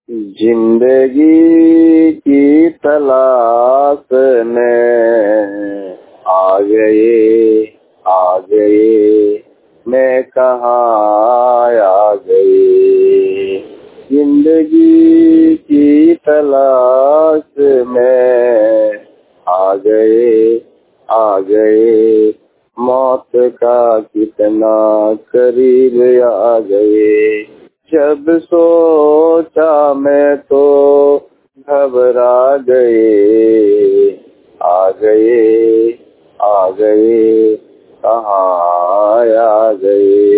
जिंदगी की तलाश में आ गए, मैं कहाँ आ गए। जिंदगी की तलाश में आ गए, मौत का कितना करीब आ गए। जब सोचा मैं तो घबरा गए, आ गए, कहाँ आ गए।